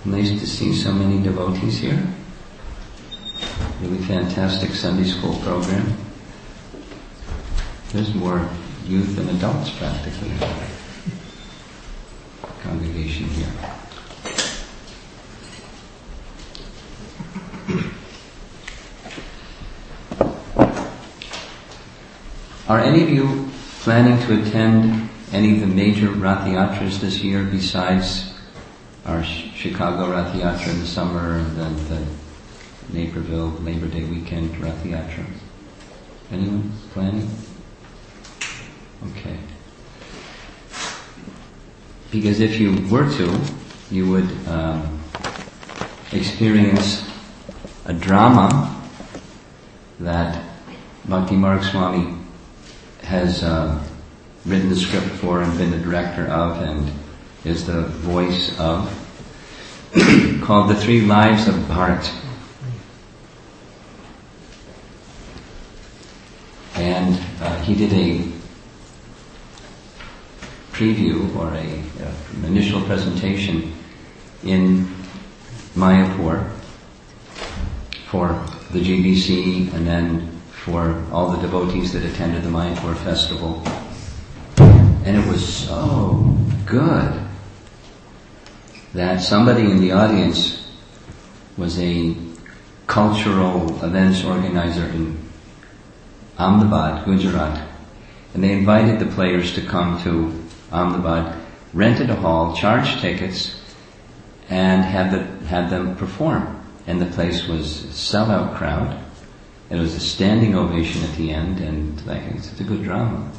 Nice to see so many devotees here. Really fantastic Sunday school program. There's more youth than adults practically in the congregation here. Are any of you planning to attend any of the major Rath Yatras this year besides our Chicago Rath Yatra in the summer and then the Naperville Labor Day weekend Rath Yatra? Anyone planning? Okay. Because if you were to, you would experience a drama that Bhakti Marg Swami has written the script for and been the director of and is the voice of, called The Three Lives of Bharat. And he did a preview or an initial presentation in Mayapur for the GBC and then for all the devotees that attended the Mayapur festival. And it was so good that somebody in the audience was a cultural events organizer in Ahmedabad, Gujarat. And they invited the players to come to Ahmedabad, rented a hall, charged tickets, and had them perform. And the place was a sellout crowd. It was a standing ovation at the end, and it's a good drama.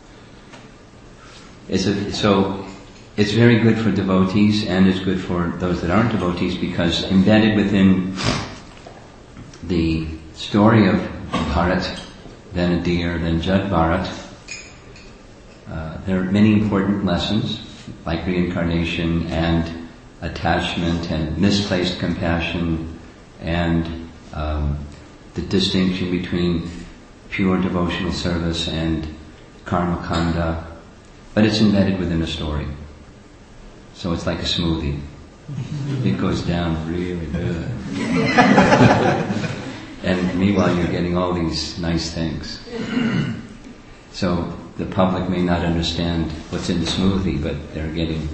So it's very good for devotees, and it's good for those that aren't devotees, because embedded within the story of Bharat, then a deer, then Jad Bharat, there are many important lessons, like reincarnation and attachment and misplaced compassion and the distinction between pure devotional service and karma kanda, but it's embedded within a story. So it's like a smoothie. It goes down really good. And meanwhile you're getting all these nice things. So the public may not understand what's in the smoothie, but they're getting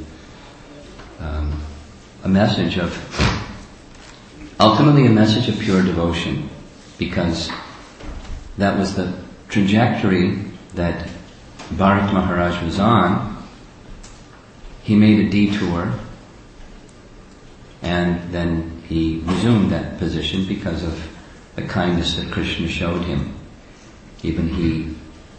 a message of, ultimately a message of pure devotion, because that was the trajectory that Bharat Maharaj was on. He made a detour and then he resumed that position because of the kindness that Krishna showed him. Even he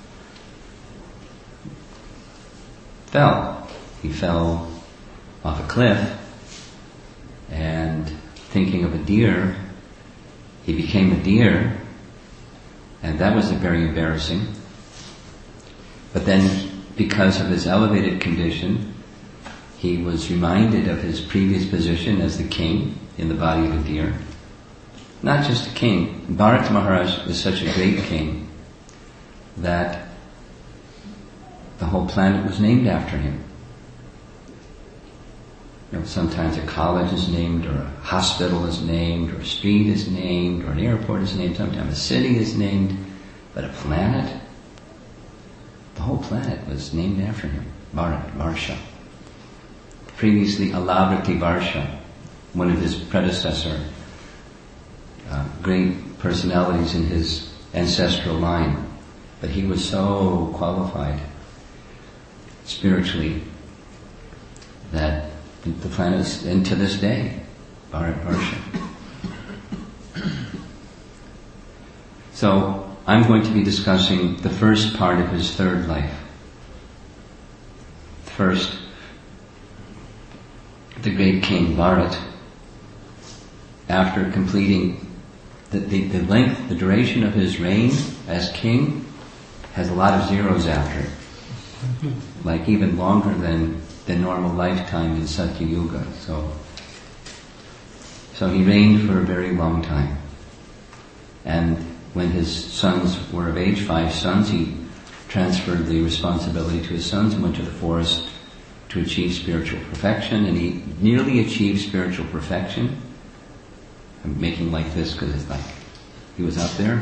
fell off a cliff, and thinking of a deer, he became a deer, and that was very embarrassing. But then, because of his elevated condition, he was reminded of his previous position as the king in the body of a deer. Not just a king. Bharat Maharaj is such a great king that the whole planet was named after him. You know, sometimes a college is named, or a hospital is named, or a street is named, or an airport is named, sometimes a city is named, but a planet, the whole planet was named after him. Bharat, Varsha. Previously Alavriti Varsha, one of his predecessor, great personalities in his ancestral line, but he was so qualified spiritually that the planet is, and to this day, Bharat Varsha. So I'm going to be discussing the first part of his third life. First, the great king Bharat, after completing the length, the duration of his reign as king, has a lot of zeros after it. Like even longer than the normal lifetime in Satya Yuga. So he reigned for a very long time. And when his sons were of age, 5 sons, he transferred the responsibility to his sons and went to the forest to achieve spiritual perfection, and he nearly achieved spiritual perfection. I'm making like this because it's like he was up there.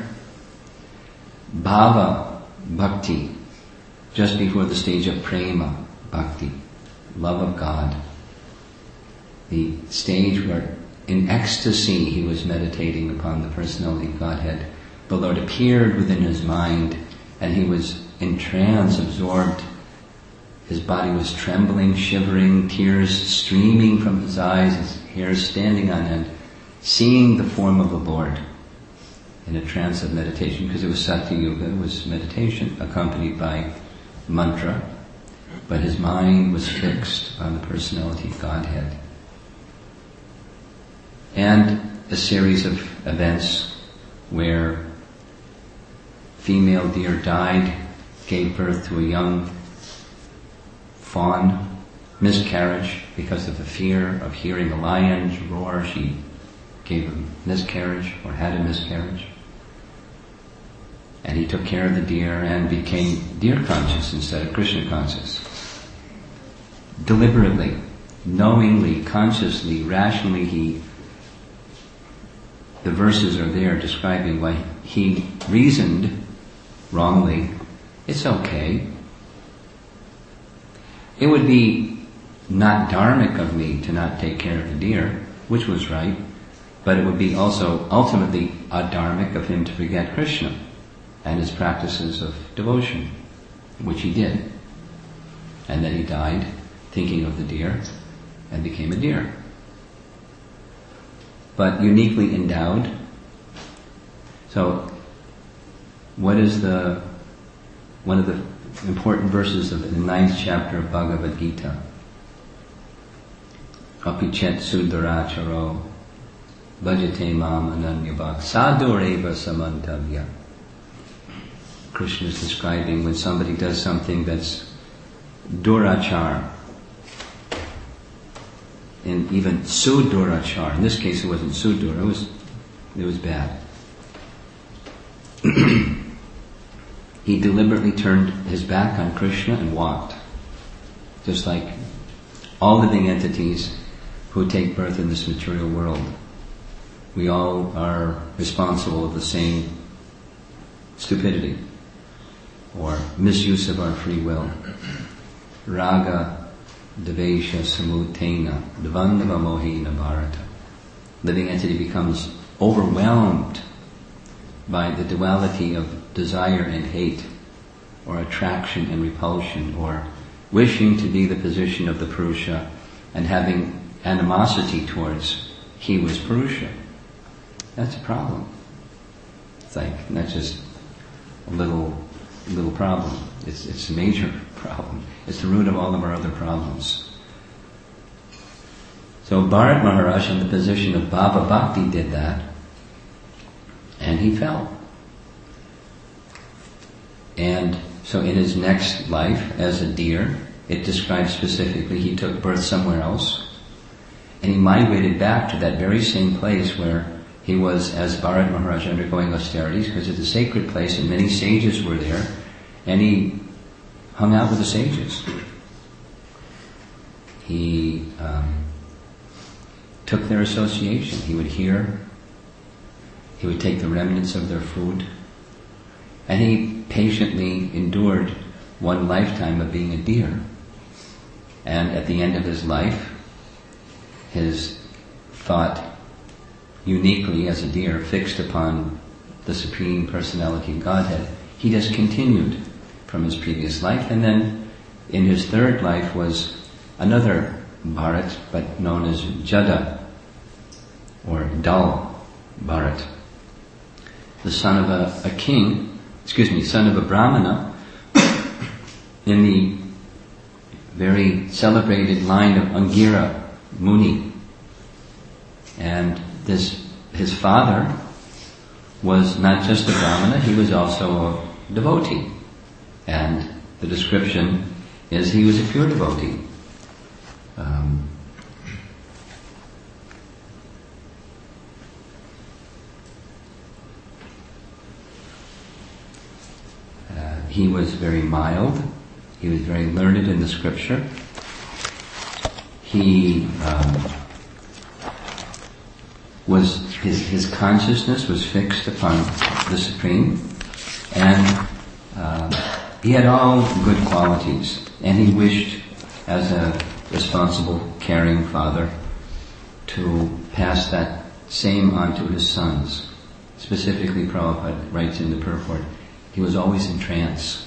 Bhava Bhakti, just before the stage of Prema Bhakti, love of God. The stage where in ecstasy he was meditating upon the personality of Godhead. The Lord appeared within his mind and he was in trance, absorbed. His body was trembling, shivering, tears streaming from his eyes, his hair standing on end, seeing the form of the Lord in a trance of meditation, because it was Satya Yuga, it was meditation accompanied by mantra, but his mind was fixed on the personality of Godhead. And a series of events where female deer died, gave birth to a young fawn, miscarriage because of the fear of hearing the lions roar. She gave a miscarriage or had a miscarriage. And he took care of the deer and became deer conscious instead of Krishna conscious. Deliberately, knowingly, consciously, rationally, the verses are there describing why he reasoned wrongly. It's okay. It would be not dharmic of me to not take care of the deer, which was right, but it would be also ultimately adharmic of him to forget Krishna and his practices of devotion, which he did. And then he died thinking of the deer and became a deer. But uniquely endowed. So, what is one of the important verses of the 9th chapter of Bhagavad Gita? Apichet sudharacharo bhajate mam ananyabhak sadhureva samantavya. Krishna is describing when somebody does something that's durachar, and even sudurachar. In this case, it wasn't sudur; it was bad. He deliberately turned his back on Krishna and walked, just like all living entities who take birth in this material world. We all are responsible of the same stupidity or misuse of our free will. Raga devesha samutena dvandava mohena bharata. Living entity becomes overwhelmed by the duality of desire and hate, or attraction and repulsion, or wishing to be the position of the Purusha and having animosity towards he was Purusha. That's a problem. It's like not just a little problem. It's a major problem. It's the root of all of our other problems. So Bharat Maharaj in the position of Bhava Bhakti did that, and he fell. And so in his next life as a deer, it describes specifically he took birth somewhere else, and he migrated back to that very same place where he was as Bharat Maharaj undergoing austerities, because it's a sacred place and many sages were there, and he hung out with the sages. He took their association. He would hear, he would take the remnants of their food, and he patiently endured one lifetime of being a deer. And at the end of his life, his thought, uniquely as a deer, fixed upon the Supreme Personality of Godhead, he just continued from his previous life. And then in his third life was another Bharat, but known as Jada, or Dal Bharat, the son of a king, son of a Brahmana, in the very celebrated line of Angira Muni. And his father was not just a Brahmana, he was also a devotee. And the description is he was a pure devotee. He was very mild. He was very learned in the scripture. he his consciousness was fixed upon the Supreme, and he had all good qualities, and he wished, as a responsible, caring father, to pass that same on to his sons. Specifically, Prabhupada writes in the purport, he was always in trance.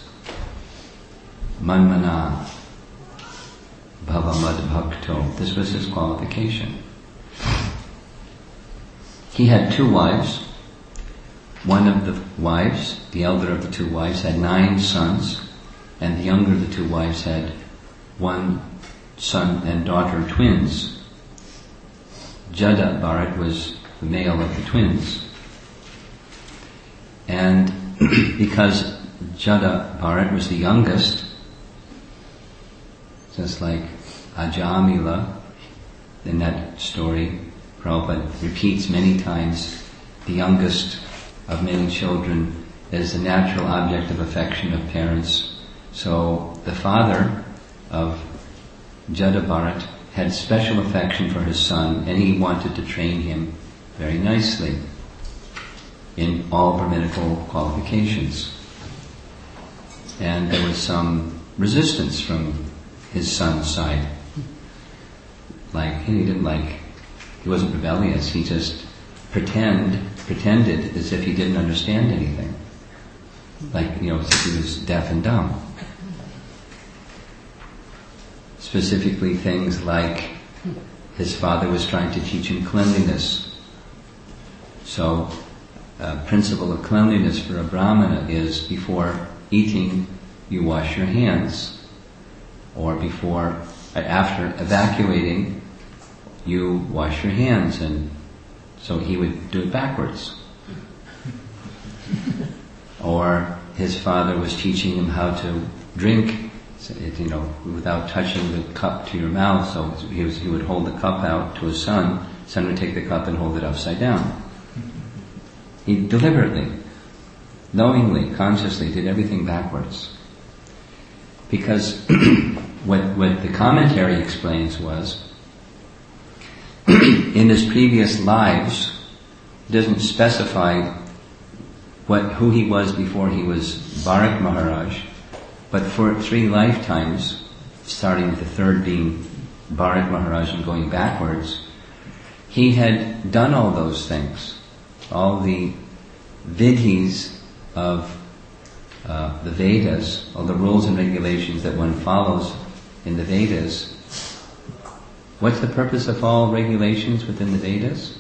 Manmana bhavamad bhakto. This was his qualification. He had 2 wives. One of the wives, the elder of the 2 wives, had 9 sons, and the younger of the 2 wives had 1 son and daughter, twins. Jada Bharat was the male of the twins. And because Jada Bharat was the youngest, just like Ajamila in that story, Prabhupada repeats many times, the youngest of many children is the natural object of affection of parents. So the father of Jada Bharat had special affection for his son, and he wanted to train him very nicely in all Brahminical qualifications. And there was some resistance from his son's side. He wasn't rebellious, he just pretended as if he didn't understand anything. As if he was deaf and dumb. Specifically things like his father was trying to teach him cleanliness. So a principle of cleanliness for a Brahmana is before eating you wash your hands, or after evacuating you wash your hands, and so he would do it backwards. Or his father was teaching him how to drink, without touching the cup to your mouth. So he would hold the cup out to his son. His son would take the cup and hold it upside down. He deliberately, knowingly, consciously did everything backwards. Because what the commentary explains was, in his previous lives, it doesn't specify who he was before he was Bharat Maharaj, but for 3 lifetimes, starting with the 3rd being Bharat Maharaj and going backwards, he had done all those things. All the vidhis of the Vedas, all the rules and regulations that one follows in the Vedas. What's the purpose of all regulations within the Vedas?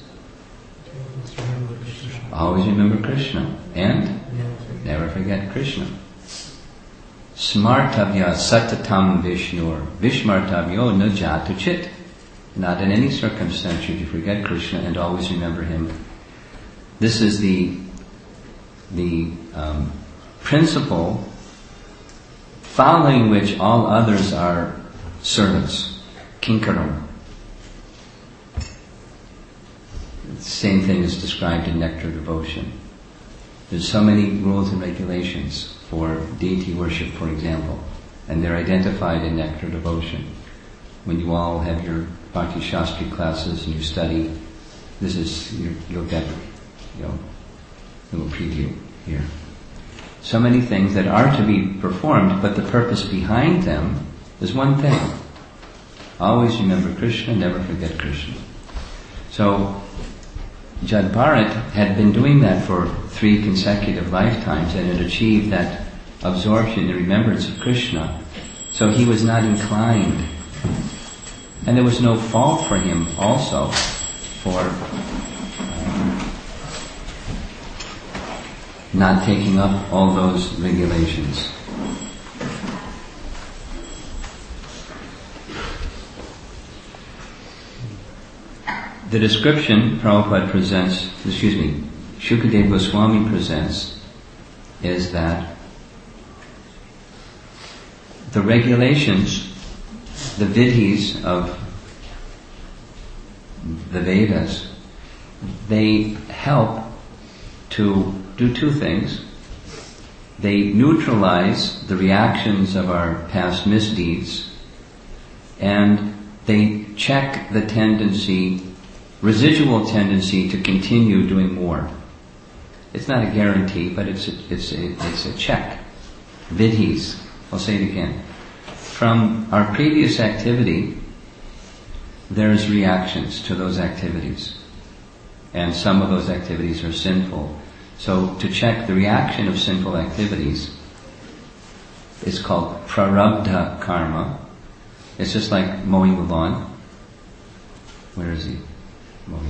Always remember Krishna. And never forget Krishna. Smartavya satatam vishnur vishmartavyo na jatu chit. Not in any circumstance should you forget Krishna, and always remember him. This is the principle following which all others are servants, kinkaram. The same thing is described in Nectar Devotion. There's so many rules and regulations for deity worship, for example, and they're identified in Nectar Devotion. When you all have your Bhakti Shastri classes and you study, you'll get a little preview here. So many things that are to be performed, but the purpose behind them is one thing. Always remember Krishna, never forget Krishna. So Jada Bharat had been doing that for 3 consecutive lifetimes and had achieved that absorption and remembrance of Krishna. So he was not inclined. And there was no fault for him also for not taking up all those regulations. The description Shukadeva Goswami presents, is that the regulations, the vidhis of the Vedas, they help to do 2 things. They neutralize the reactions of our past misdeeds, and they check the tendency, residual tendency to continue doing more. It's not a guarantee, but it's a check. Vidhis. I'll say it again. From our previous activity, there's reactions to those activities. And some of those activities are sinful. So to check the reaction of sinful activities is called prarabdha karma. It's just like mowing the lawn. Where is he? Mowing.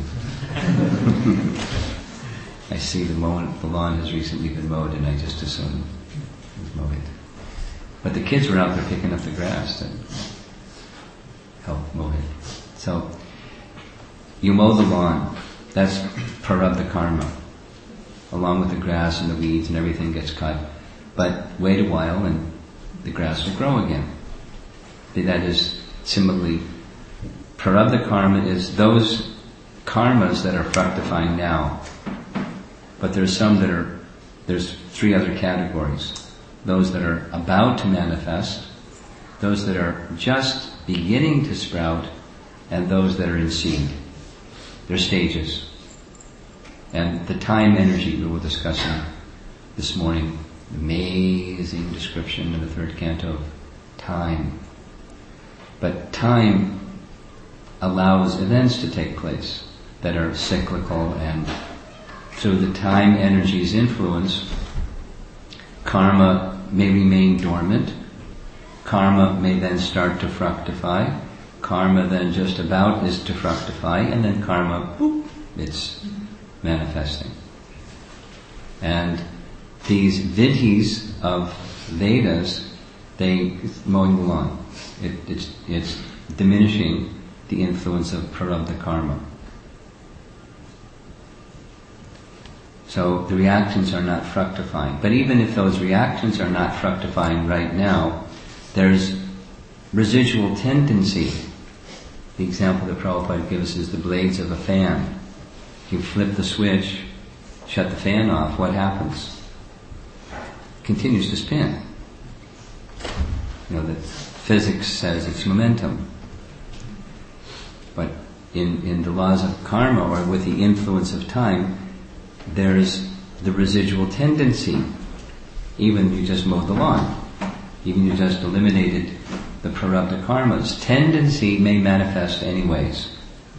I see the lawn has recently been mowed, and I just assumed he was mowing. But the kids were out there picking up the grass to help mow it. So you mow the lawn. That's prarabdha karma. Along with the grass and the weeds and everything gets cut. But wait a while and the grass will grow again. That is similarly, prarabdha karma is those karmas that are fructifying now. But there's three other categories. Those that are about to manifest, those that are just beginning to sprout, and those that are in seed. They're stages. And the time energy we were discussing this morning, amazing description in the third canto of time. But time allows events to take place that are cyclical, and through the time energy's influence, karma may remain dormant. Karma may then start to fructify. Karma then just about is to fructify, and then karma, boop, it's manifesting. And these vidhis of Vedas, mowing the lawn. It's diminishing the influence of prarabdha karma. So the reactions are not fructifying. But even if those reactions are not fructifying right now, there's residual tendency. The example that Prabhupada gives is the blades of a fan. You flip the switch, shut the fan off, what happens? It continues to spin. That physics says it's momentum. But in the laws of karma, or with the influence of time, there's the residual tendency. Even you just mowed the lawn. Even you just eliminated the prarabdha karmas. Tendency may manifest anyways.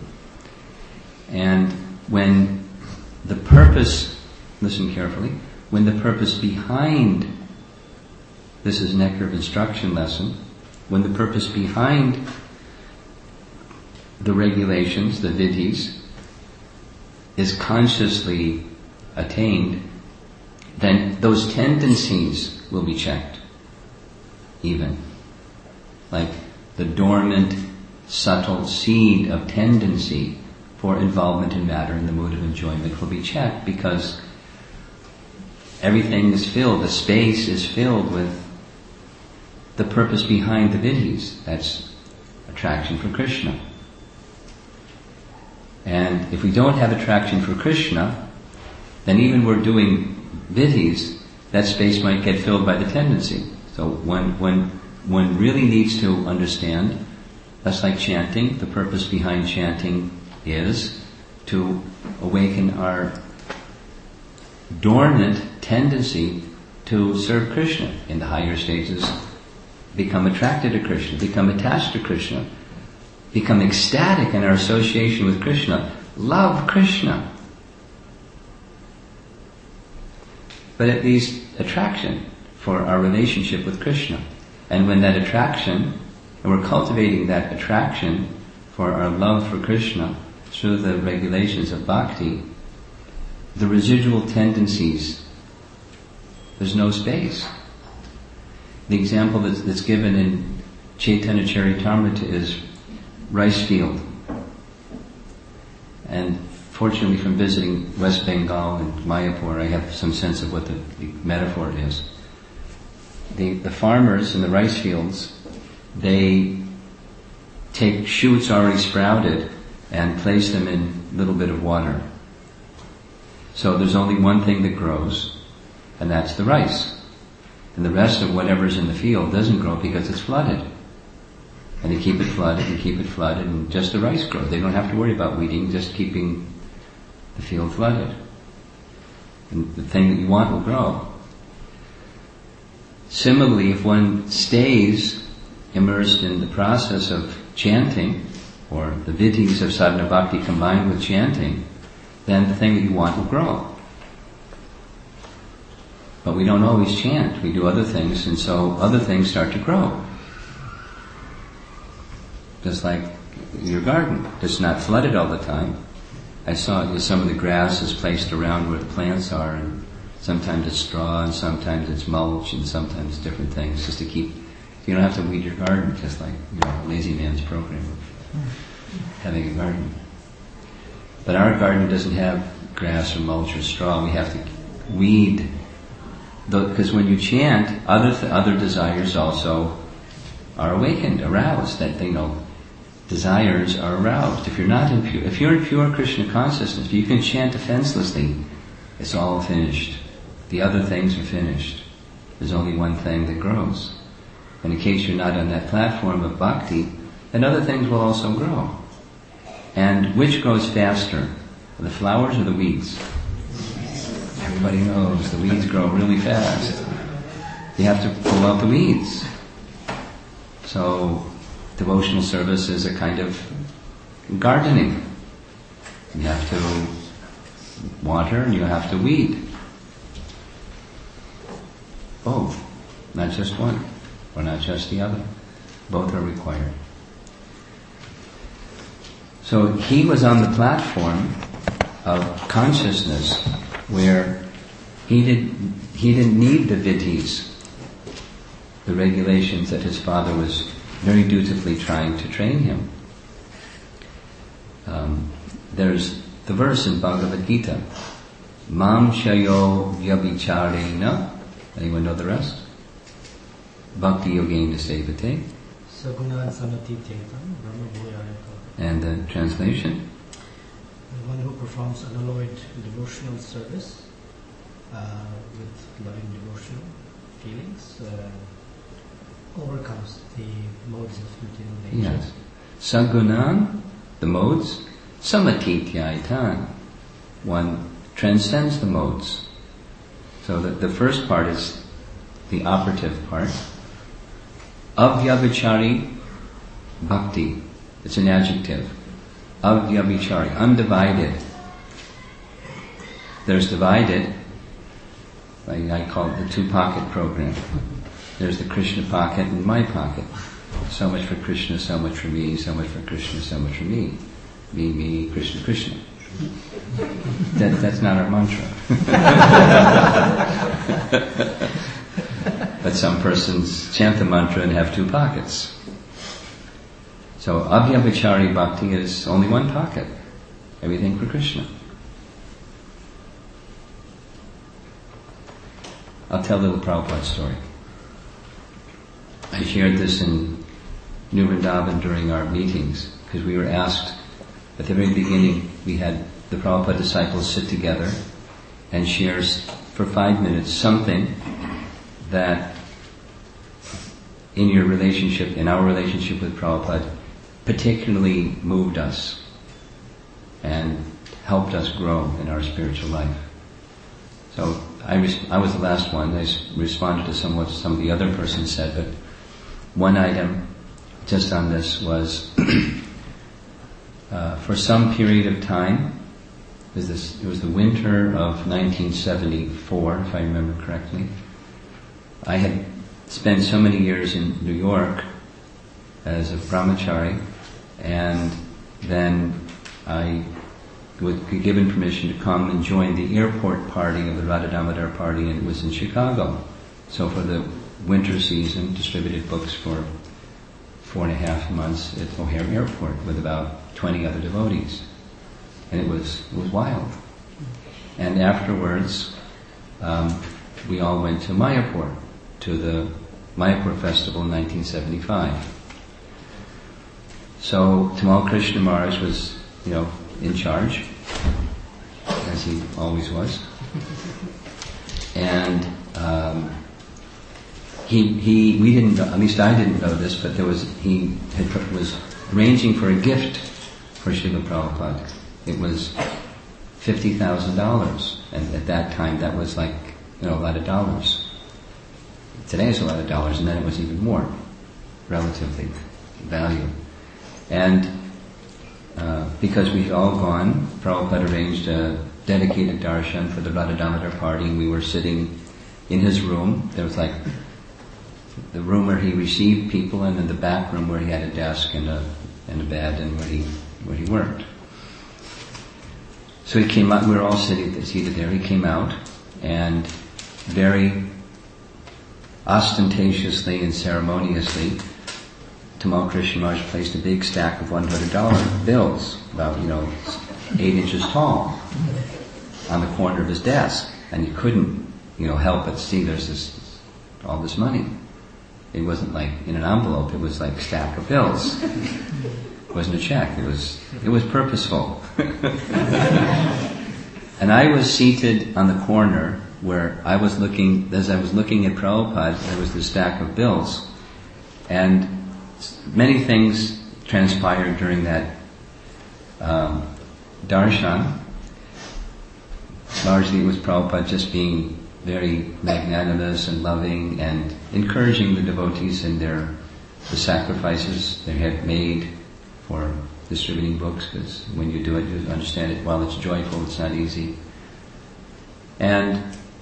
And when the purpose, listen carefully, when the purpose behind, this is Nectar of Instruction lesson, when the purpose behind the regulations, the vidhis, is consciously attained, then those tendencies will be checked. Even. Like the dormant, subtle seed of tendency for involvement in matter in the mood of enjoyment will be checked, because everything is filled, the space is filled with the purpose behind the vidhis. That's attraction for Krishna. And if we don't have attraction for Krishna, then even we're doing vidhis, that space might get filled by the tendency. So one really needs to understand, that's like chanting. The purpose behind chanting is to awaken our dormant tendency to serve Krishna. In the higher stages, become attracted to Krishna, become attached to Krishna, become ecstatic in our association with Krishna, love Krishna. But at least attraction for our relationship with Krishna. And when that attraction, and we're cultivating that attraction for our love for Krishna through the regulations of bhakti, the residual tendencies, there's no space. The example that's given in Chaitanya Charitamrita is rice field. And fortunately, from visiting West Bengal and Mayapur, I have some sense of what the metaphor is. The farmers in the rice fields, they take shoots already sprouted and place them in a little bit of water. So there's only one thing that grows, and that's the rice. And the rest of whatever's in the field doesn't grow because it's flooded. And they keep it flooded and keep it flooded, and just the rice grows. They don't have to worry about weeding, just keeping the field flooded. And the thing that you want will grow. Similarly, if one stays immersed in the process of chanting, or the vidhis of sadhana bhakti combined with chanting, then the thing that you want will grow. But we don't always chant, we do other things, and so other things start to grow. Just like your garden, it's not flooded all the time. I saw some of the grass is placed around where the plants are, and sometimes it's straw, and sometimes it's mulch, and sometimes different things, just to keep. You don't have to weed your garden, just like a lazy man's program of having a garden. But our garden doesn't have grass or mulch or straw. We have to weed, because when you chant, other desires also are awakened, aroused. That desires are aroused. If you're in pure Krishna consciousness, you can chant defenselessly. It's all finished. The other things are finished. There's only one thing that grows. And in case you're not on that platform of bhakti, then other things will also grow. And which grows faster, the flowers or the weeds? Everybody knows the weeds grow really fast. You have to pull out the weeds. So devotional service is a kind of gardening. You have to water and you have to weed. Both, not just one, or not just the other. Both are required. So he was on the platform of consciousness where he didn't need the vidhis, the regulations that his father was very dutifully trying to train him. There's the verse in Bhagavad Gita, Mam shayo vyabhicharena. Anyone know the rest? Bhakti yogena sevate. Sagunan samatitetam brahma bhuyayaka. And the translation? The one who performs unalloyed devotional service with loving devotional feelings overcomes the modes of material nature. Yes. Sagunan, the modes, samatityayitan. One transcends the modes. So the first part is the operative part. Avyabhichari bhakti. It's an adjective. Avyabhichari, undivided. There's divided, like I call it the two-pocket program. There's the Krishna pocket and my pocket. So much for Krishna, so much for me, so much for Krishna, so much for me. Me, Krishna, Krishna. That's not our mantra. But some persons chant the mantra and have two pockets. So Avyabhichari bhakti is only one pocket. Everything for Krishna. I'll tell a little Prabhupada story. I shared this in New Vrindavan during our meetings, because we were asked, at the very beginning, we had the Prabhupada disciples sit together and share for 5 minutes something that in our relationship with Prabhupada, particularly moved us and helped us grow in our spiritual life. So I was the last one. I responded to some of the other persons said, but one item just on this was for some period of time, it was the winter of 1974, if I remember correctly. I had spent so many years in New York as a brahmachari, and then I was given permission to come and join the airport party of the Radha Damodar party, and it was in Chicago. So for the winter season, distributed books for 4.5 months at O'Hare Airport with about 20 other devotees. And it was wild. And afterwards, we all went to Mayapur, to the Mayapur festival in 1975. So Tamal Krishna Maharaj was, in charge, as he always was. And we didn't know, at least I didn't know this, but he was arranging for a gift for Srila Prabhupada. It was $50,000, and at that time that was like, a lot of dollars. Today it's a lot of dollars, and then it was even more, relatively, value. And because we'd all gone, Prabhupada arranged a dedicated darshan for the Radha Damodar party, and we were sitting in his room. There was like the room where he received people, and then the back room where he had a desk and a bed, and where he worked. So he came out. We were all seated there. He came out, and very ostentatiously and ceremoniously, Tamal Krishna Maharaj placed a big stack of $100 bills, about 8 inches tall, on the corner of his desk, and you couldn't help but see there's all this money. It wasn't like in an envelope, it was like a stack of bills. It wasn't a check, it was purposeful. And I was seated on the corner where as I was looking at Prabhupada, there was this stack of bills. And many things transpired during that darshan. Largely it was Prabhupada just being very magnanimous and loving and encouraging the devotees in the sacrifices they had made for distributing books, because when you do it, you understand it. While it's joyful, it's not easy. And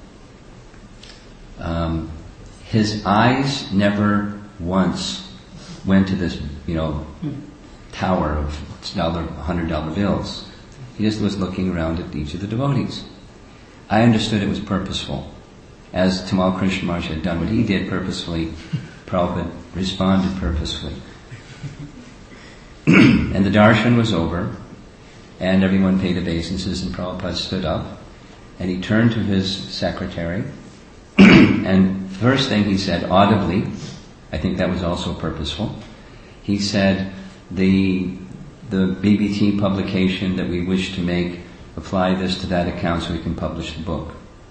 his eyes never once went to this, tower of $100 bills. He just was looking around at each of the devotees. I understood it was purposeful. As Tamal Krishna Maharaj had done what he did purposefully, Prabhupada responded purposefully. And the darshan was over, and everyone paid obeisances, and Prabhupada stood up, and he turned to his secretary, and the first thing he said audibly, I think that was also purposeful, he said, the BBT publication that we wish to make, apply this to that account so we can publish the book.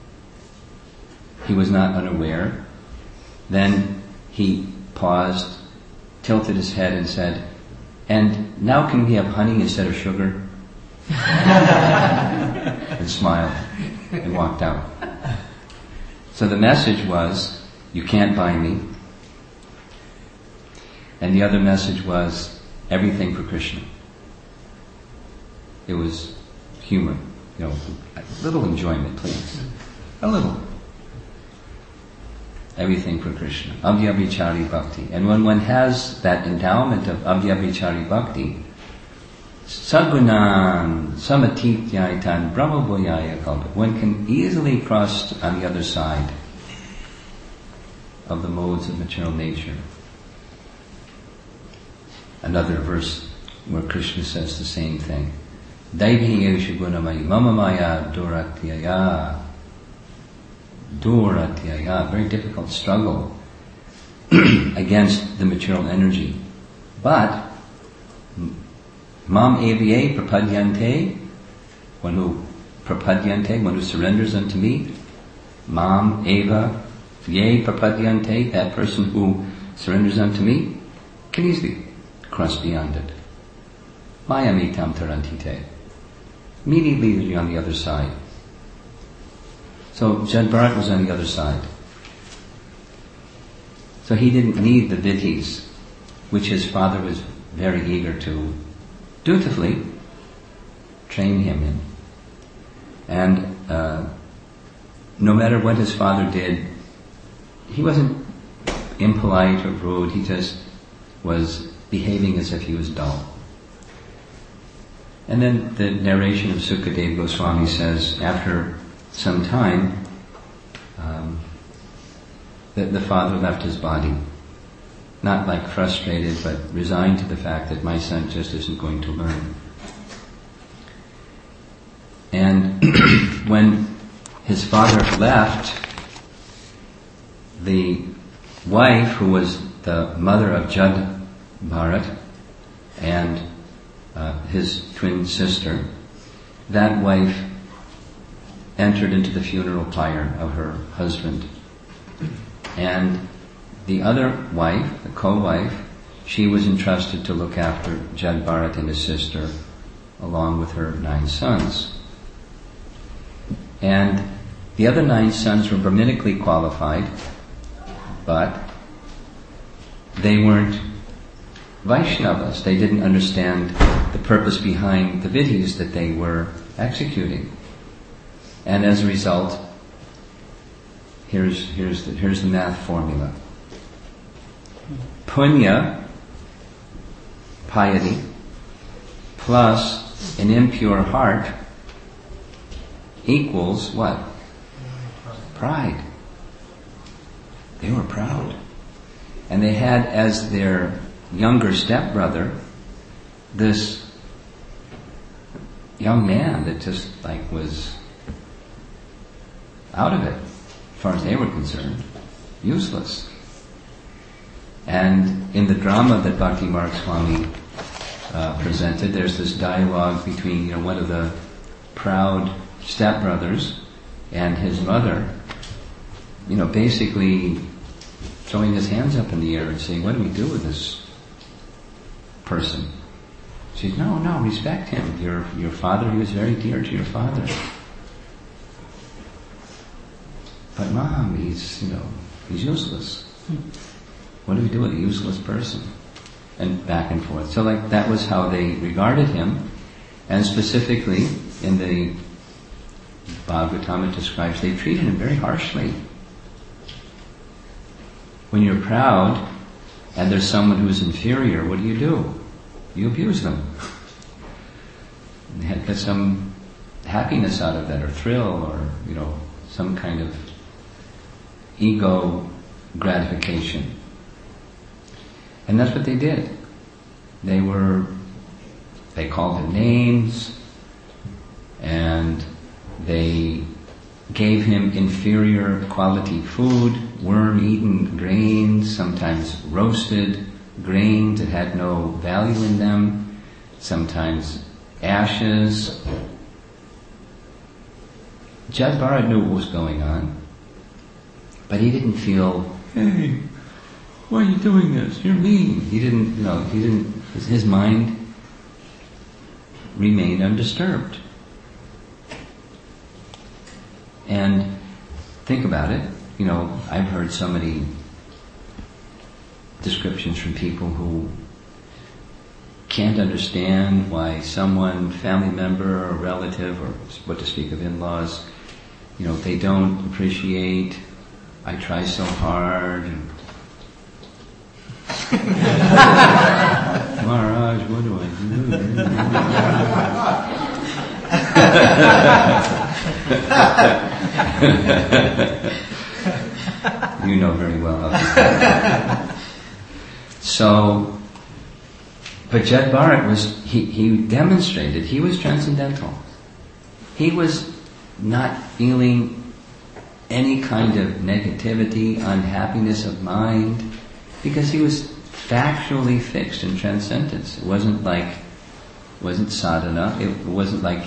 He was not unaware. Then he paused, tilted his head and said, and now can we have honey instead of sugar? And smiled and walked out. So the message was, you can't buy me. And the other message was, everything for Krishna. It was humor. A little enjoyment, please. A little. Everything for Krishna. Abhyabhichari bhakti. And when one has that endowment of abhyabhichari bhakti, sagunan samatityaitan brahmabhoyaya kalpa, one can easily cross on the other side of the modes of material nature. Another verse where Krishna says the same thing. Daivi yeshu gunamai mama maya duratyaya. Duratyaya, very difficult struggle against the material energy. But mam eva prapadyante, one who surrenders unto me, mam eva ye prapadyante, that person who surrenders unto me, can easily cross beyond it. Mayamitam tarantite. Immediately you're on the other side. So Jad Bharat was on the other side. So he didn't need the vidhis, which his father was very eager to dutifully train him in. And no matter what his father did, he wasn't impolite or rude, he just was behaving as if he was dull. And then the narration of Sukadeva Goswami says, after some time, the father left his body. Not like frustrated, but resigned to the fact that my son just isn't going to learn. And when his father left, the wife, who was the mother of Jad Bharat and his twin sister, that wife entered into the funeral pyre of her husband. And the other wife, the co-wife, she was entrusted to look after Jad Bharat and his sister, along with her 9 sons. And the other 9 sons were Brahminically qualified, but they weren't Vaishnavas. They didn't understand the purpose behind the vidhis that they were executing. And as a result, here's the math formula. Punya, piety, plus an impure heart equals what? Pride. They were proud. And they had as their younger stepbrother this young man that just was out of it, as far as they were concerned, useless. And in the drama that Bhakti Marg Swami presented, there's this dialogue between one of the proud stepbrothers and his mother, basically throwing his hands up in the air and saying, what do we do with this person? She says, no, respect him. Your father, he was very dear to your father. But Mom, he's useless. What do we do with a useless person? And back and forth. So that was how they regarded him. And specifically, in the Bhagavatam it describes, they treated him very harshly. When you're proud, and there's someone who's inferior, what do? You abuse them. And they get some happiness out of that, or thrill, or, some kind of ego gratification. And that's what they did. They called him names, and they gave him inferior quality food, worm-eaten grains, sometimes roasted grains that had no value in them, sometimes ashes. Jad Bharat knew what was going on, but he didn't feel, hey, why are you doing this? You're mean. His mind remained undisturbed. And think about it, I've heard so many descriptions from people who can't understand why someone, family member or relative, or what to speak of in-laws, they don't appreciate, I try so hard, and Maharaj, what do I do? You know very well how this happens. So, but Jad Bharat he demonstrated, he was transcendental. He was not feeling any kind of negativity, unhappiness of mind, because he was factually fixed in transcendence. It wasn't sadhana, it wasn't like,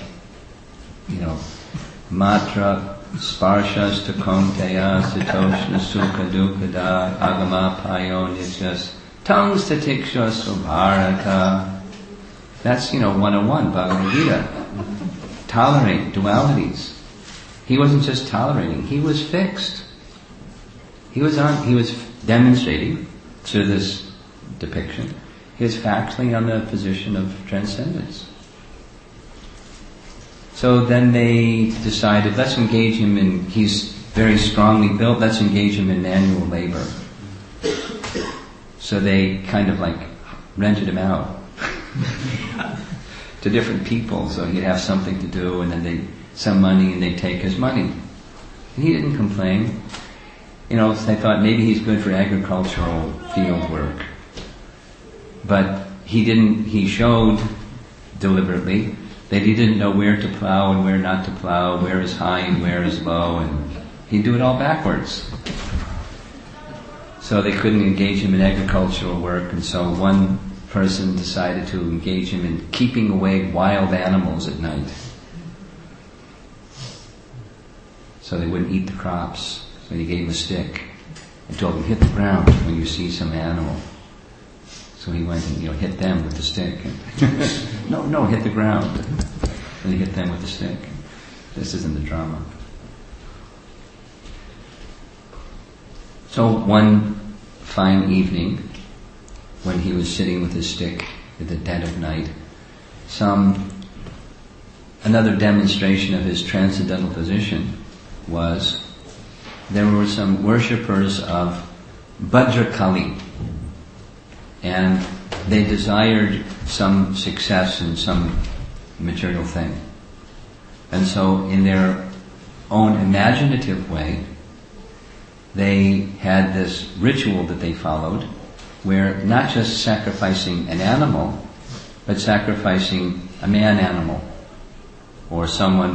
matra sparshas to konteya sitoshna sukha dukkada agama payo nityas tongues to tikshas bharata. That's 101 Bhagavad Gita. Tolerate dualities. He wasn't just tolerating, he was fixed. He was demonstrating through this depiction, he was factually on the position of transcendence. So then they decided, let's engage him he's very strongly built, let's engage him in manual labor. So they kind of rented him out to different people, so he'd have something to do, and then some money, and they'd take his money. And he didn't complain. They thought maybe he's good for agricultural field work. But he showed deliberately that he didn't know where to plow and where not to plow, where is high and where is low, and he'd do it all backwards. So they couldn't engage him in agricultural work, and so one person decided to engage him in keeping away wild animals at night. So they wouldn't eat the crops, so he gave him a stick. and told him, hit the ground when you see some animal. So he went and hit them with the stick. No, hit the ground. And he hit them with the stick. This isn't the drama. So one fine evening, when he was sitting with his stick at the dead of night, another demonstration of his transcendental position was there were some worshippers of Bhadrakali, and they desired some success in some material thing. And so in their own imaginative way, they had this ritual that they followed, where not just sacrificing an animal, but sacrificing a man-animal, or someone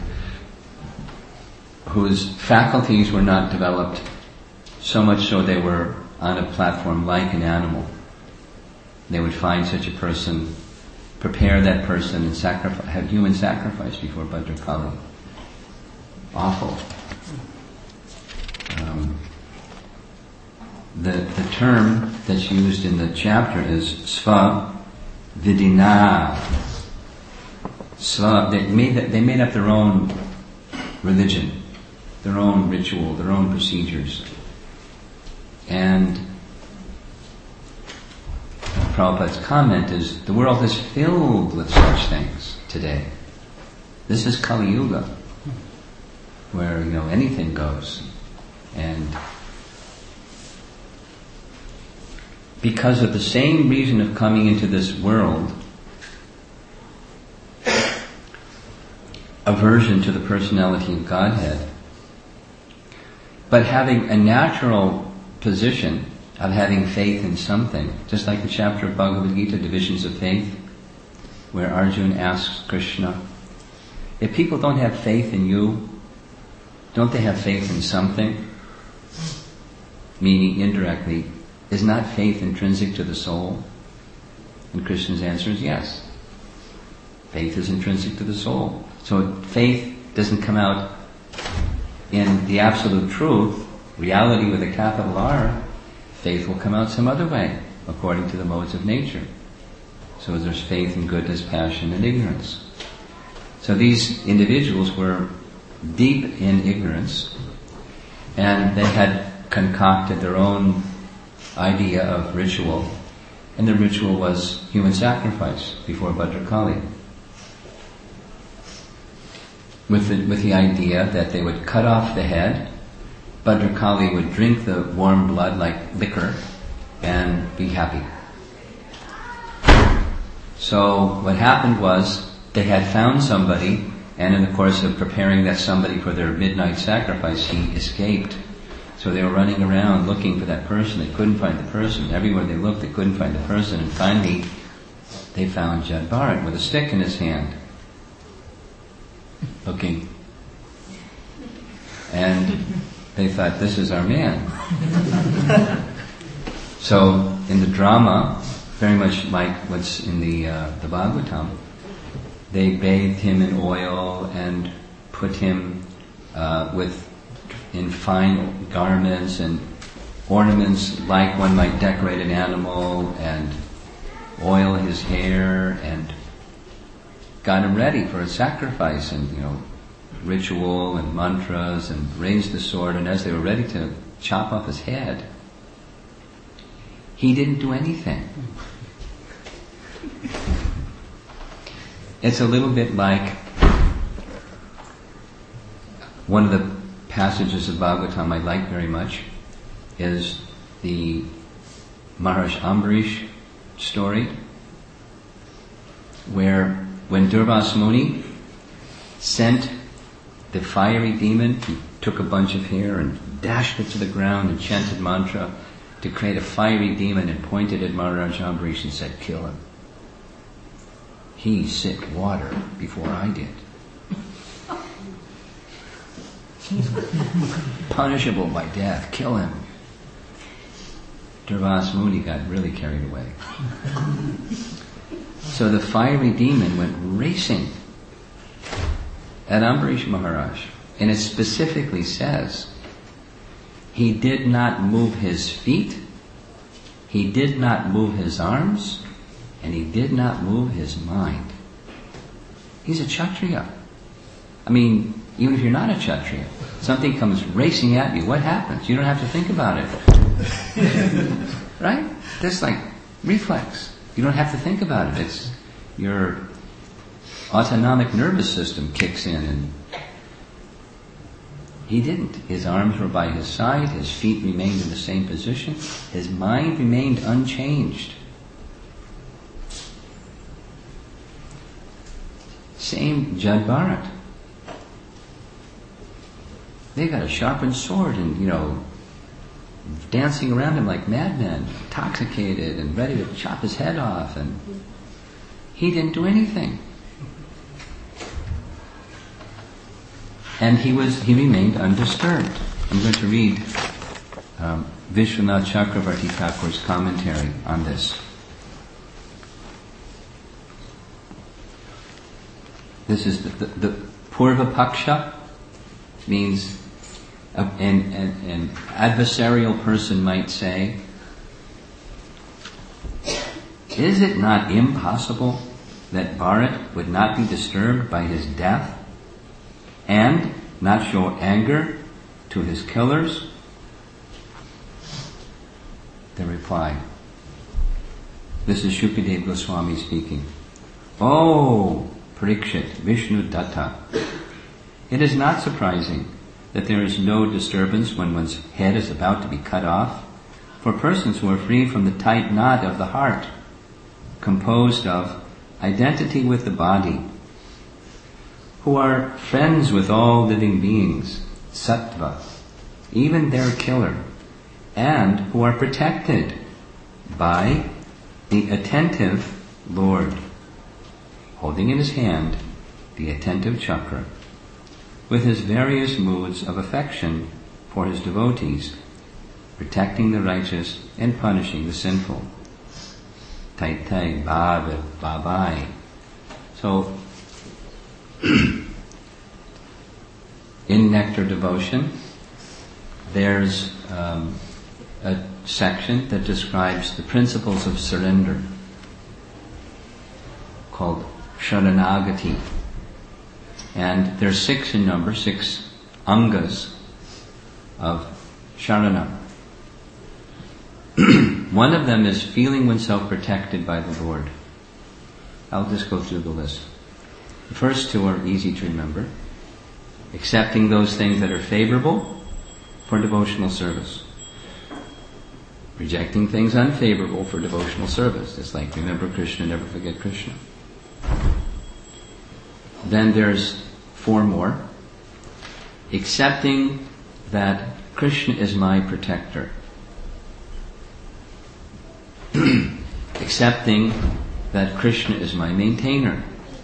whose faculties were not developed, so much so they were on a platform like an animal. They would find such a person, prepare that person, and have human sacrifice before Bhadrakali. Awful. The term that's used in the chapter is Sva Vidina. They made up their own religion, their own ritual, their own procedures. And Prabhupada's comment is, the world is filled with such things today. This is Kali Yuga, where anything goes. And because of the same reason of coming into this world, aversion to the personality of Godhead, but having a natural position of having faith in something, just like the chapter of Bhagavad Gita, Divisions of Faith, where Arjuna asks Krishna, if people don't have faith in you, don't they have faith in something? Meaning, indirectly, is not faith intrinsic to the soul? And Krishna's answer is yes. Faith is intrinsic to the soul. So faith doesn't come out in the absolute truth, reality with a capital R. Faith will come out some other way, according to the modes of nature. So there's faith in goodness, passion, and ignorance. So these individuals were deep in ignorance, and they had concocted their own idea of ritual, and the ritual was human sacrifice before Bhadrakali. With the idea that they would cut off the head, Bhadrakali would drink the warm blood like liquor and be happy. So what happened was they had found somebody, and in the course of preparing that somebody for their midnight sacrifice, he escaped. So they were running around looking for that person. They couldn't find the person. Everywhere they looked, they couldn't find the person. And finally, they found Jad Bharat with a stick in his hand, looking. And they thought, this is our man. So in the drama, very much like what's in the Bhagavatam, they bathed him in oil and put him in fine garments and ornaments like one might decorate an animal, and oil his hair, and got him ready for a sacrifice, and ritual and mantras, and raised the sword. And as they were ready to chop off his head, he didn't do anything. It's a little bit like one of the passages of Bhagavatam I like very much is the Maharaj Ambarish story, where when Durvas Muni sent the fiery demon, he took a bunch of hair and dashed it to the ground and chanted mantra to create a fiery demon and pointed at Maharaj Ambarish and said, kill him. He sipped water before I did. Punishable by death, kill him. Durvas Muni got really carried away. So the fiery demon went racing at Ambarish Maharaj, and it specifically says He did not move his feet, he did not move his arms, and he did not move his mind. He's a Kshatriya. I mean, even if you're not a Kshatriya, something comes racing at you, what happens? You don't have to think about it. Right? That's like reflex. You don't have to think about it. It's your autonomic nervous system kicks in, and he didn't. His arms were by his side, his feet remained in the same position, his mind remained unchanged. Same Jad Bharat. They got a sharpened sword and, dancing around him like madmen, intoxicated and ready to chop his head off, and he didn't do anything. And he remained undisturbed. I'm going to read Vishwanath Chakravarti Thakur's commentary on this. This is the Purva Paksha, means an adversarial person might say, is it not impossible that Bharat would not be disturbed by his death and not show anger to his killers? The reply. This is Shukadev Goswami speaking. Oh, Parikshit, Vishnu Datta, it is not surprising that there is no disturbance when one's head is about to be cut off for persons who are free from the tight knot of the heart, composed of identity with the body, who are friends with all living beings, sattva, even their killer, and who are protected by the attentive Lord, holding in his hand the attentive chakra, with his various moods of affection for his devotees, protecting the righteous and punishing the sinful. Tai tai bhava bhabai. So, in Nectar Devotion, there's a section that describes the principles of surrender, called Sharanagati. And there's 6 in number, 6 angas of Sharana. One of them is feeling oneself protected by the Lord. I'll just go through the list. The first 2 are easy to remember. Accepting those things that are favorable for devotional service. Rejecting things unfavorable for devotional service. It's like remember Krishna, never forget Krishna. Then there's 4 more. Accepting that Krishna is my protector. Accepting that Krishna is my maintainer.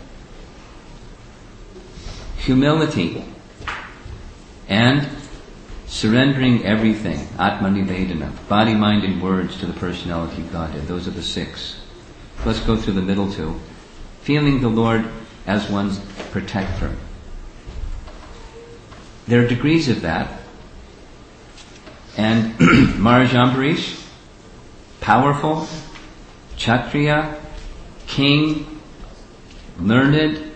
Humility. And surrendering everything, Atma-nivedana, body, mind, and words to the personality of Godhead. Those are the 6. Let's go through the middle 2. Feeling the Lord as one's protector. There are degrees of that. And Maharaj Ambarish, powerful, Kshatriya, king, learned,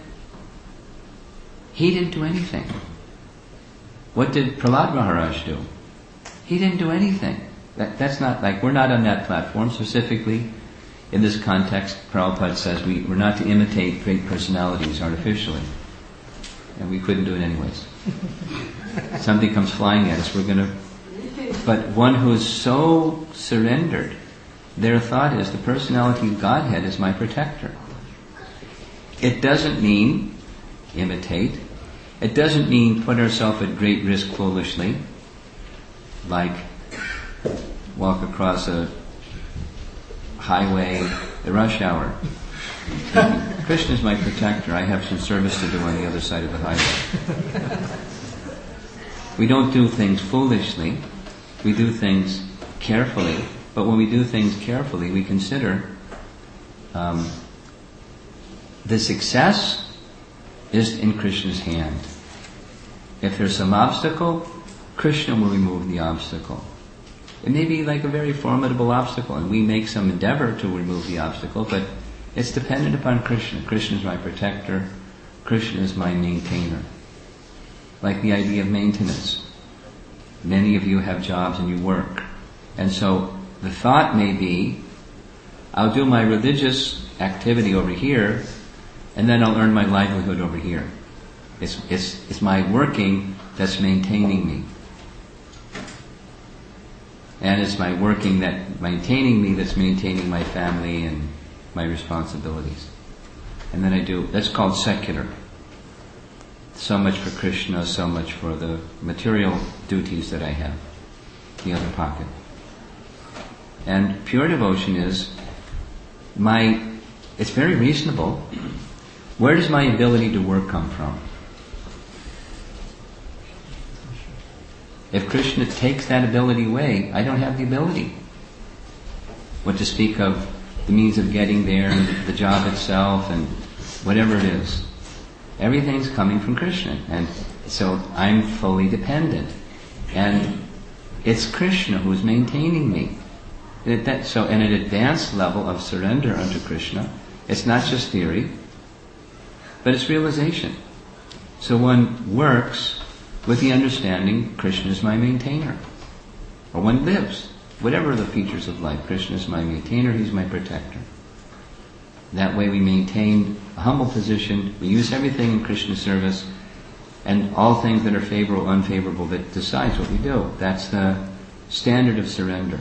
he didn't do anything. What did Prahlad Maharaj do? He didn't do anything. That's not like, we're not on that platform specifically. In this context, Prabhupada says we're not to imitate great personalities artificially. And we couldn't do it anyways. Something comes flying at us, but one who is so surrendered, their thought is the personality of Godhead is my protector. It doesn't mean imitate. It doesn't mean put ourselves at great risk foolishly, like walk across a highway at rush hour. Krishna is my protector. I have some service to do on the other side of the highway. We don't do things foolishly. We do things carefully. But when we do things carefully, we consider the success is in Krishna's hand. If there's some obstacle, Krishna will remove the obstacle. It may be like a very formidable obstacle, and we make some endeavor to remove the obstacle, but it's dependent upon Krishna. Krishna is my protector. Krishna is my maintainer. Like the idea of maintenance. Many of you have jobs and you work. And so the thought may be, I'll do my religious activity over here, and then I'll earn my livelihood over here. It's my working that's maintaining me. And it's my working maintaining me that's maintaining my family and my responsibilities. And then that's called secular. So much for Krishna, so much for the material duties that I have. The other pocket. And pure devotion is it's very reasonable. Where does my ability to work come from? If Krishna takes that ability away, I don't have the ability. What to speak of the means of getting there, and the job itself, and whatever it is. Everything's coming from Krishna. And so I'm fully dependent. And it's Krishna who's maintaining me. So in an advanced level of surrender unto Krishna, it's not just theory, but it's realization. So one works with the understanding Krishna is my maintainer. Or one lives, whatever the features of life, Krishna is my maintainer, He's my protector. That way we maintain a humble position, we use everything in Krishna's service, and all things that are favorable or unfavorable, that decides what we do. That's the standard of surrender.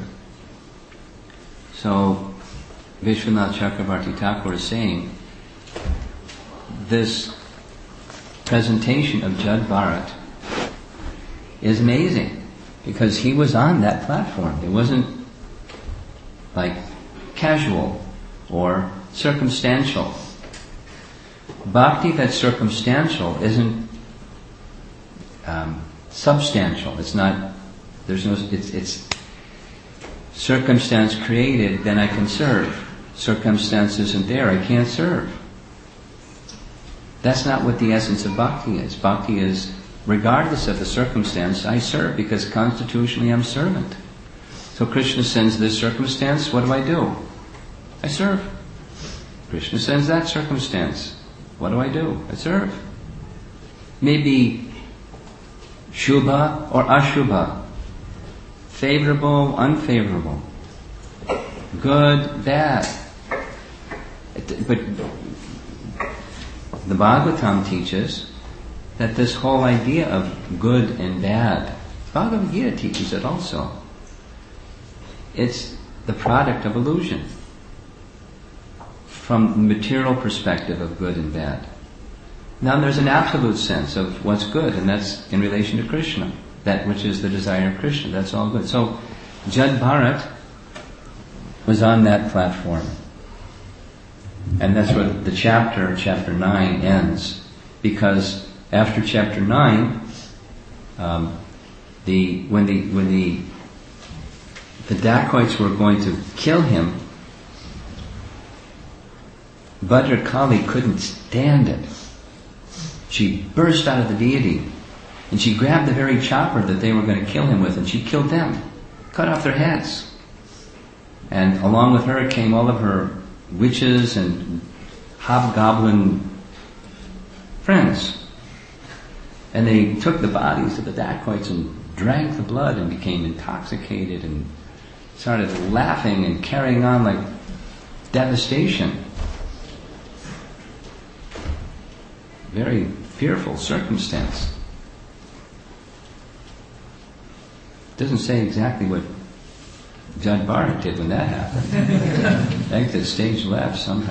So, Vishwanath Chakravarti Thakur is saying, this presentation of Jad Bharat is amazing, because he was on that platform. It wasn't like casual or circumstantial. Bhakti that's circumstantial isn't substantial. It's not. It's circumstance created, then I can serve. Circumstance isn't there, I can't serve. That's not what the essence of bhakti is. Bhakti is, regardless of the circumstance, I serve, because constitutionally I'm servant. So Krishna sends this circumstance, what do? I serve. Krishna sends that circumstance. What do? I serve. Maybe shubha or ashubha. Favorable, unfavorable. Good, bad. But the Bhagavatam teaches that this whole idea of good and bad, Bhagavad Gita teaches it also. It's the product of illusion. From the material perspective of good and bad. Now there's an absolute sense of what's good, and that's in relation to Krishna. That which is the desire of Krishna, that's all good. So, Jad Bharat was on that platform. And that's where the chapter 9 ends. Because after chapter 9, when the dacoits were going to kill him, Bhadra Kali couldn't stand it. She burst out of the deity, and she grabbed the very chopper that they were going to kill him with, and she killed them, cut off their heads. And along with her came all of her witches and hobgoblin friends. And they took the bodies of the dacoits and drank the blood and became intoxicated and started laughing and carrying on like devastation. Very fearful circumstance. Doesn't say exactly what Jad Bharat did when that happened. Exit stage left somehow.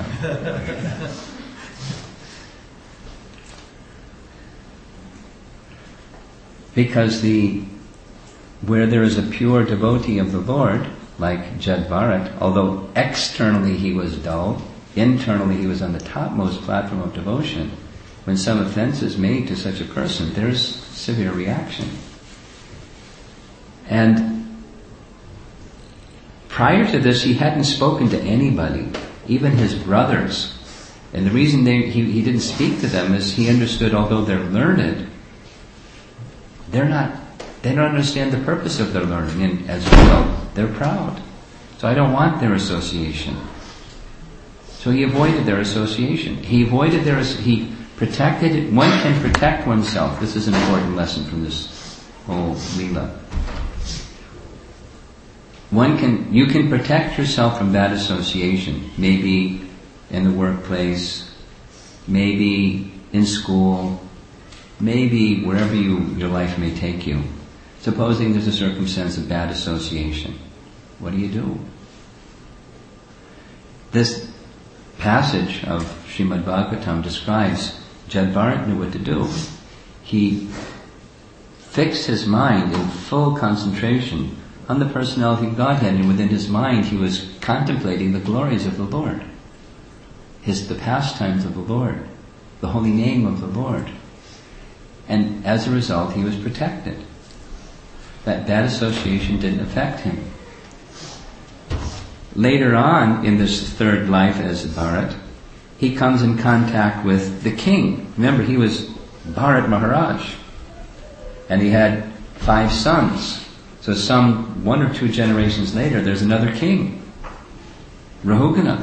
Because where there is a pure devotee of the Lord, like Jad Bharat, although externally he was dull, internally he was on the topmost platform of devotion, when some offense is made to such a person, there's severe reaction. And prior to this, he hadn't spoken to anybody, even his brothers. And the reason he didn't speak to them is he understood, although they're learned, they're not They don't understand the purpose of their learning, and as a result, they're proud. So I don't want their association. So he avoided their association. He protected it. One can protect oneself. This is an important lesson from this whole Leela. You can protect yourself from bad association. Maybe in the workplace, maybe in school, maybe wherever your life may take you. Supposing there's a circumstance of bad association, what do? This passage of Srimad Bhagavatam describes Jad Bharat knew what to do. He fixed his mind in full concentration on the personality of Godhead, and within his mind he was contemplating the glories of the Lord, the pastimes of the Lord, the holy name of the Lord. And as a result, he was protected. That association didn't affect him. Later on, in this third life as Bharat, he comes in contact with the king. Remember, he was Bharat Maharaj, and he had 5 sons. So some 1 or 2 generations later, there's another king, Rahugana.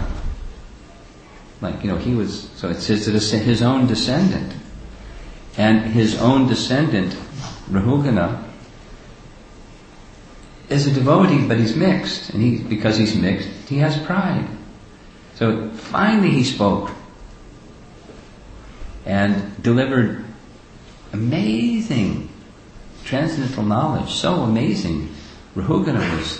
He was, so it's his own descendant. And his own descendant, Rahugana, is a devotee, but he's mixed. And because he's mixed, he has pride. So finally he spoke and delivered amazing transcendental knowledge, so amazing. Rahugana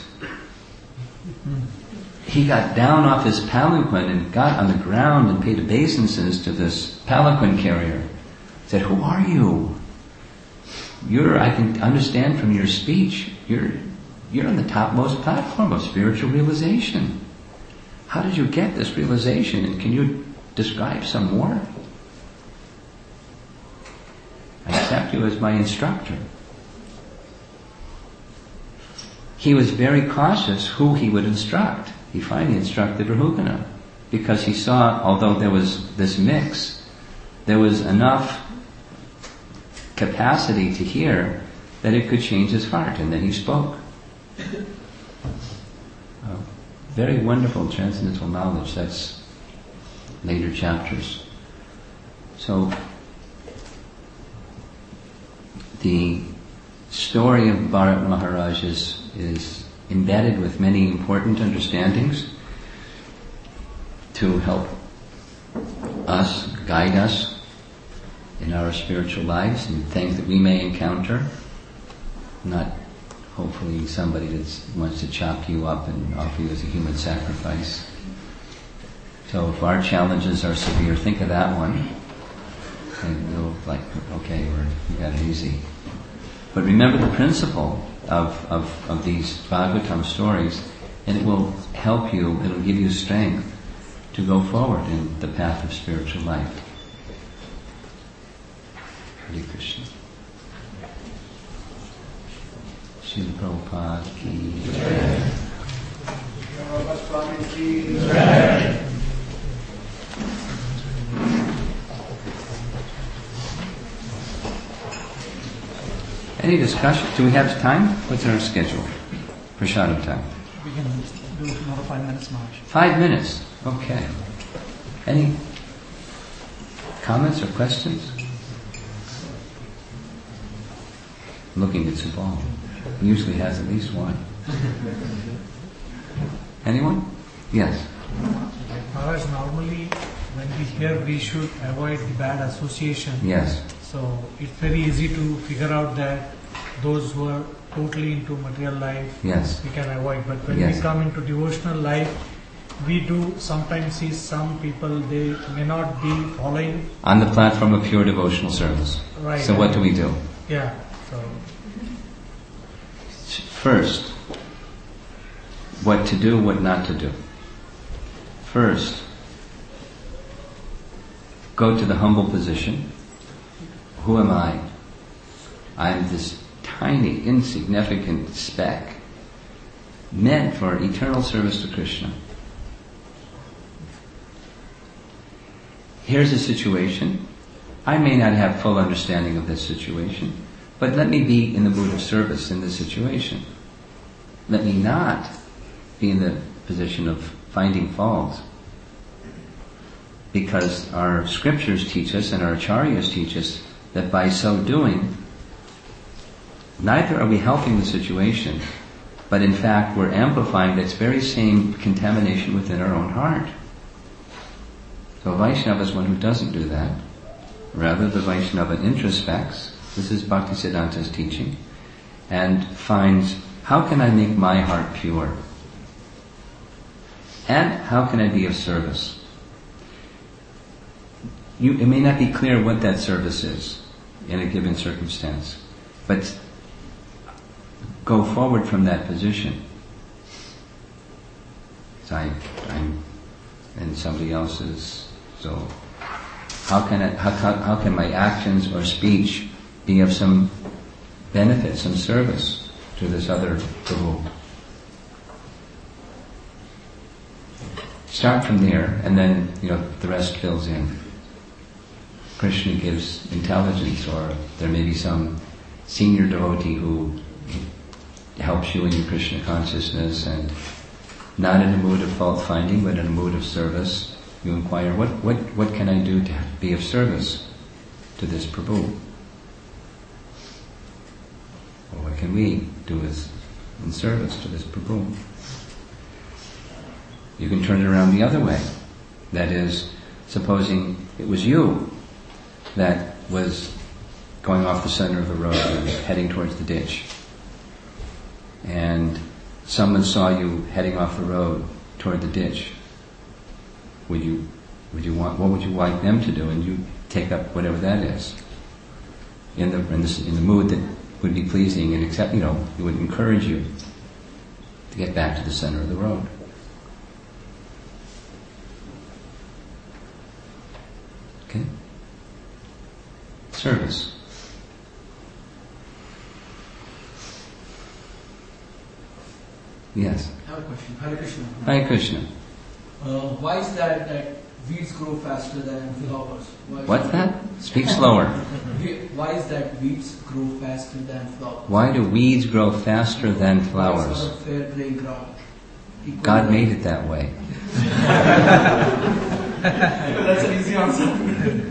he got down off his palanquin and got on the ground and paid obeisances to this palanquin carrier. Said, "Who are you? I can understand from your speech, you're on the topmost platform of spiritual realization. How did you get this realization? And can you describe some more? I accept you as my instructor." He was very cautious who he would instruct. He finally instructed Rahugana, because he saw, although there was this mix, there was enough capacity to hear that it could change his heart, and then he spoke. Very wonderful transcendental knowledge. That's later chapters. So the story of Bharat Maharaj is embedded with many important understandings to help us, guide us in our spiritual lives and things that we may encounter. Not hopefully somebody that wants to chop you up and offer you as a human sacrifice. So if our challenges are severe, think of that one. And you'll okay, we got it easy. But remember the principle of these Bhagavatam stories, and it will help you, it'll give you strength to go forward in the path of spiritual life. Hare Krishna. Srila Prabhupada ki jai. Any discussion? Do we have time? What's our schedule? Prasadam time. We can do another 5 minutes march. 5 minutes. Okay. Any comments or questions? I'm looking at Subal. He usually has at least one. Anyone? Yes. Maharaj, normally when we hear we should avoid the bad association. Yes. So it's very easy to figure out that those who are totally into material life, yes, we can avoid. But when yes, we come into devotional life, we do sometimes see some people, they may not be following on the platform of pure devotional service. Right. So what do we do? Yeah. So first, what to do, what not to do. First, go to the humble position. Who am I? I'm this tiny, insignificant speck meant for eternal service to Krishna. Here's a situation. I may not have full understanding of this situation, But let me be in the mood of service in this situation. Let me not be in the position of finding fault. Because our scriptures teach us and our acharyas teach us that by so doing, neither are we helping the situation, but in fact we're amplifying that very same contamination within our own heart. So a Vaishnava is one who doesn't do that. Rather, the Vaishnava introspects, this is Bhaktisiddhanta's teaching, and finds, how can I make my heart pure? And how can I be of service? It may not be clear what that service is in a given circumstance, but go forward from that position. So I'm in somebody else's, so how can my actions or speech be of some benefit, some service to this other Prabhu? Start from there, and then the rest fills in. Krishna gives intelligence, or there may be some senior devotee who helps you in your Krishna consciousness, and not in a mood of fault finding, but in a mood of service. You inquire, what can I do to be of service to this Prabhu? Or what can we do in service to this Prabhu? You can turn it around the other way. That is, supposing it was you that was going off the center of the road and heading towards the ditch, and someone saw you heading off the road toward the ditch. What would you like them to do? And you take up whatever that is in the mood that would be pleasing and accept. It would encourage you to get back to the center of the road. Okay. Service. Yes. I have a question. Hare Krishna. Hare Krishna. Why is that weeds grow faster than flowers? What's that? Speak slower. Why is that weeds grow faster than flowers? Why do weeds grow faster than It's flowers? sort of fair playing ground. God made it that way. That's an easy answer.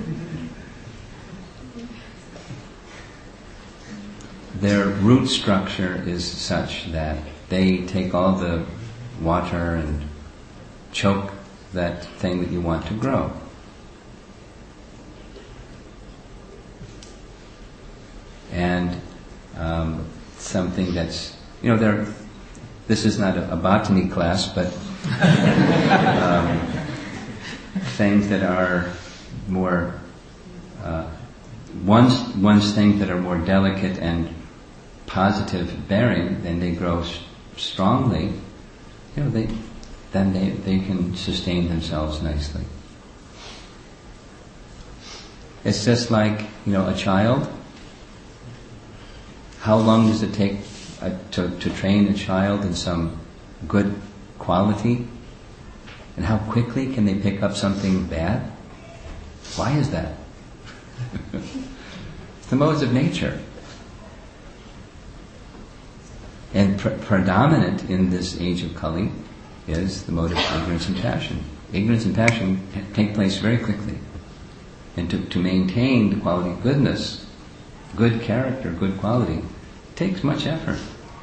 Their root structure is such that they take all the water and choke that thing that you want to grow. And something that's, this is not a botany class, but things that are more, once things that are more delicate and positive bearing, then they grow strongly, they can sustain themselves nicely. It's just like, a child. How long does it take to train a child in some good quality? And how quickly can they pick up something bad? Why is that? It's the modes of nature. And predominant in this age of Kali is the mode of ignorance and passion. Ignorance and passion take place very quickly. And to maintain the quality of goodness, good character, good quality, takes much effort.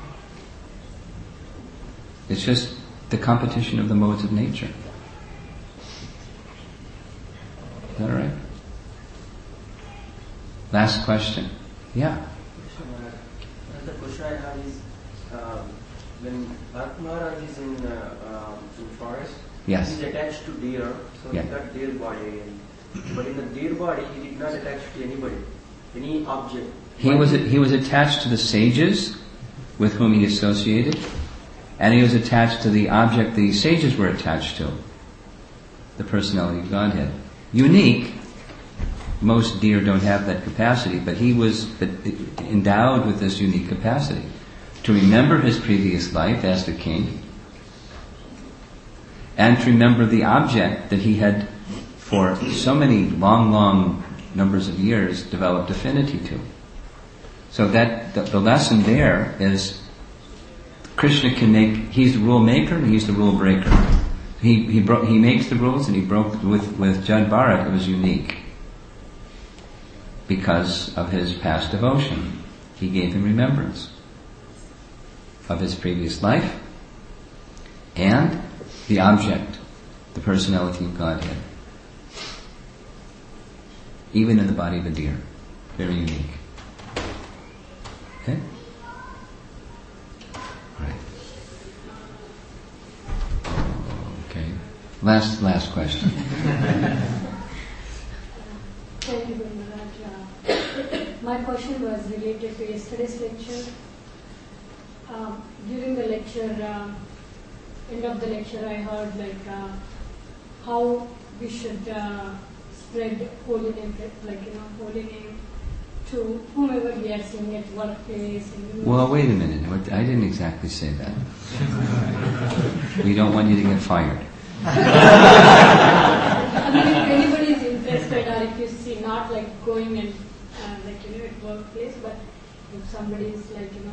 It's just the competition of the modes of nature. Is that all right? Last question. Yeah. The question I have is, when Bharat Maharaj is in forest, Yes. he is attached to deer, so Yeah. he got deer body. But in the deer body, he did not attach to anybody, any object. He was attached to the sages with whom he associated, and he was attached to the object the sages were attached to, the personality of Godhead. Unique. Most deer don't have that capacity, but he was endowed with this unique capacity to remember his previous life as the king, and to remember the object that he had for so many long numbers of years developed affinity to. So that the lesson there is Krishna can make. He's the rule maker and he's the rule breaker. He makes the rules, and he broke with Jad Bharat. It was unique because of his past devotion. He gave him remembrance of his previous life and the object, the personality of Godhead, even in the body of a deer. Very unique. Okay? Right. Okay. Last question. Thank you, Guru Maharaj. My question was related to yesterday's lecture. During the lecture, end of the lecture, I heard how we should spread holy name, holy name to whomever we are seeing at workplace. Well, wait a minute. I didn't exactly say that. We don't want you to get fired. I mean, if anybody is interested, or if you see not going and at workplace, but if somebody is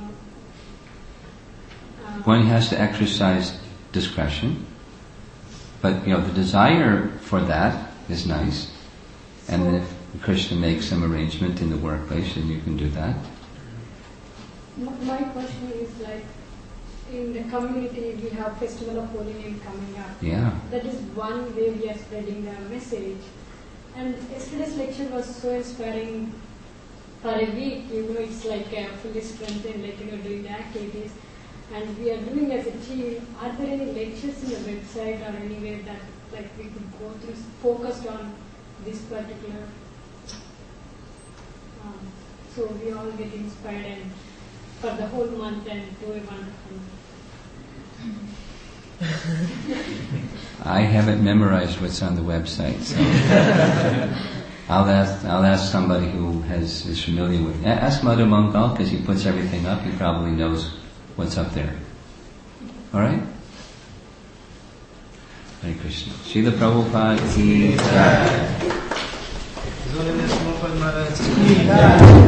one has to exercise discretion, but the desire for that is nice, and if Krishna makes some arrangement in the workplace, then you can do that. My question is in the community we have Festival of Holy Name coming up. Yeah. That is one way we are spreading the message. And yesterday's lecture was so inspiring. For a week, it's fully strengthened, doing the activities. And we are doing as a team. Are there any lectures in the website or anywhere that we could go through focused on this particular? So we all get inspired and for the whole month and do a wonderful. I haven't memorized what's on the website, so I'll ask somebody who is familiar with. Ask Madhu Mangal, because he puts everything up. He probably knows what's up there. All right. Hare Krishna. Srila Prabhupada ki jai.